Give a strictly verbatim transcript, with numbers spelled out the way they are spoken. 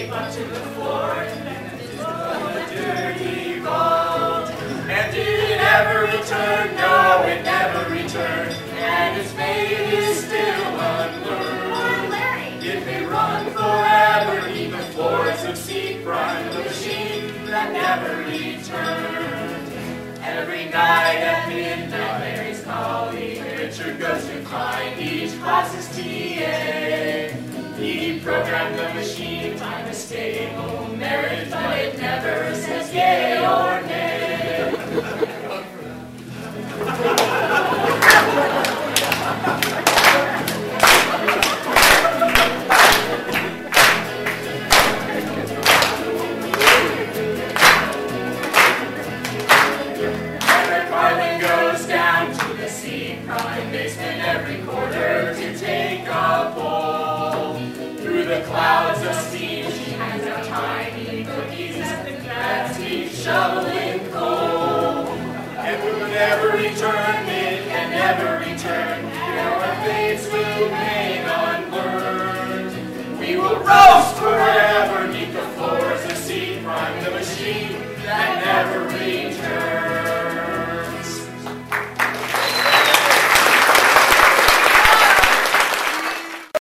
tape up to the floor, and this is a dirty vault. And did it ever return? No, it never returned, and its fate is still unlearned. If it run forever, even floors of seat run the machine that never returned. Every night at midnight, Mary's colleague Richard goes to find each class's T A. He programmed the machine, time is stable.